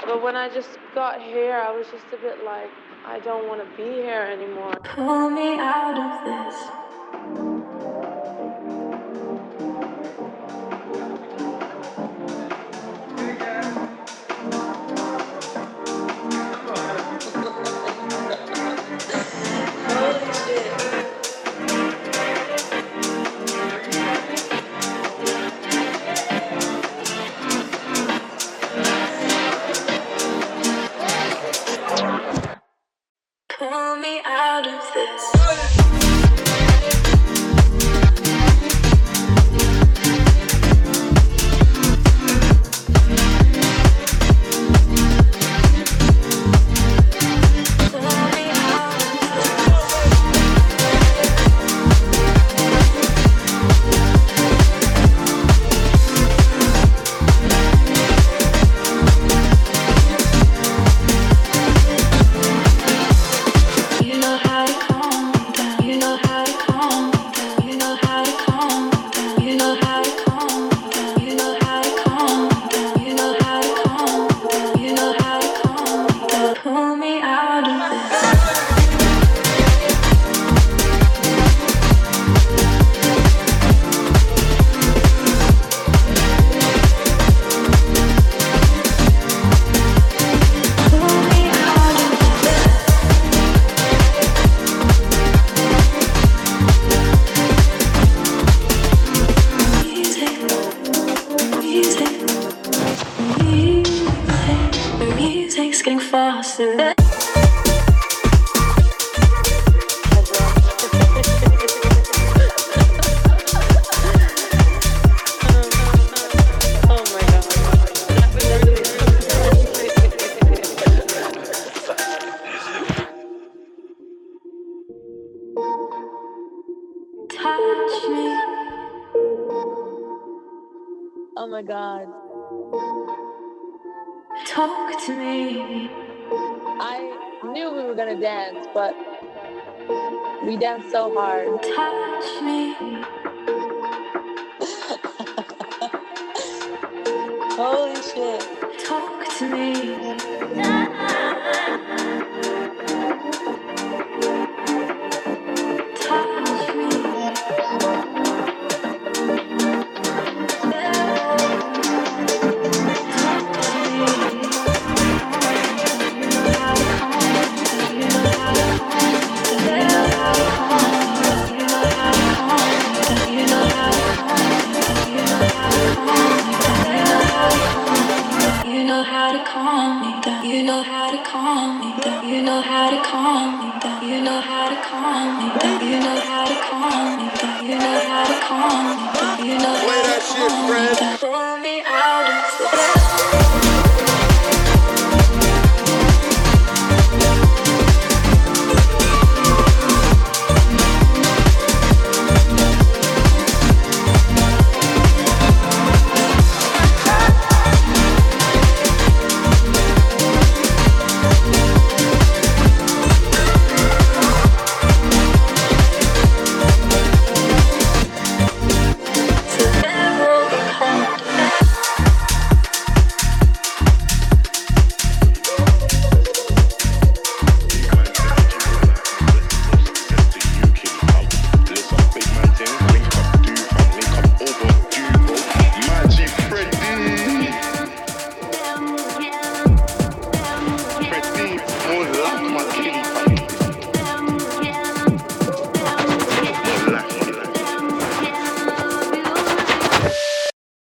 But when I just got here, I was just a bit like, I don't want to be here anymore. Pull me out of this. Holy shit. Pull me out of this. Oh my God. Talk to me. I knew we were gonna dance, but we danced so hard. Touch me. Holy shit. Talk to me. More love, my king.